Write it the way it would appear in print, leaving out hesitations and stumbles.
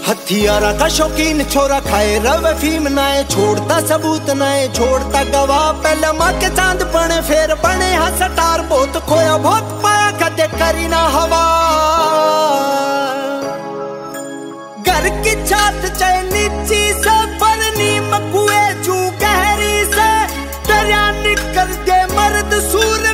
हथियारा का शौकीन छोरा खाए रवे फीम नाए, छोड़ता सबूत नाए छोड़ता गवाह। पहले माँ के चांद बने फिर बने हाँ सटार, बहुत खोया बहुत पाया कदे करी ना हवा। घर की छत चाहे नीची से पर नीम कुए